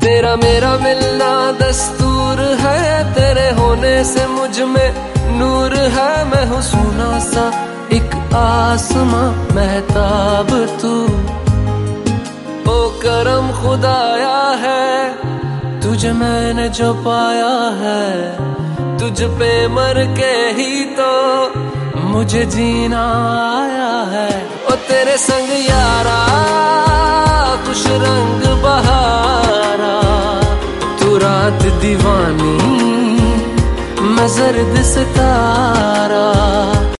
तेरा मेरा मिलना दस्तूर है, तेरे होने से मुझ में नूर है। मैं हूँ सोना सा एक आसमां महताब तू, ओ करम खुदाया है तुझे मैंने जो पाया है। तुझ पे मर के ही तो मुझे जीना आया है। ओ तेरे संग यारा कुछ रंग बहारा, तू रात दीवानी मैं जर्द सितारा।